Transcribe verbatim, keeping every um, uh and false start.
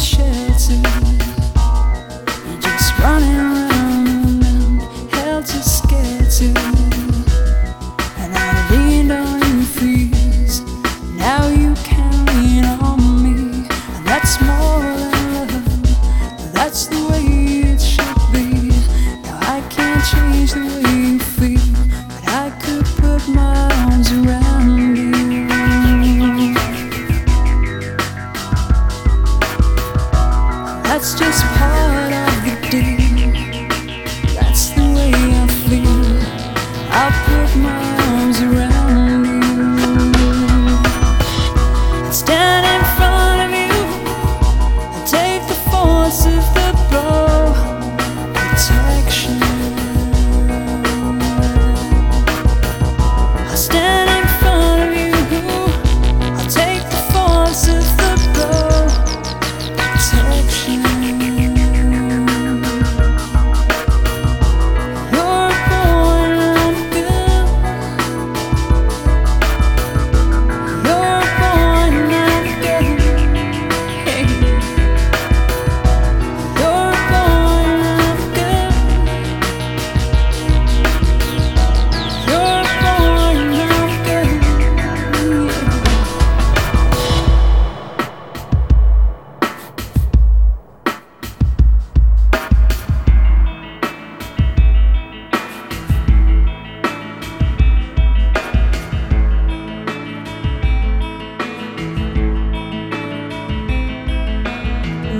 shelter. You're just running around and held to skelter. And I leaned on your fears. Now you can lean on me, and that's more than love. That's the way it should be. Now I can't change the way you feel, but I could put my arms around you. That's just part of the deal. That's the way I feel. I'll put my arms around you and stand in front of you and take the force of the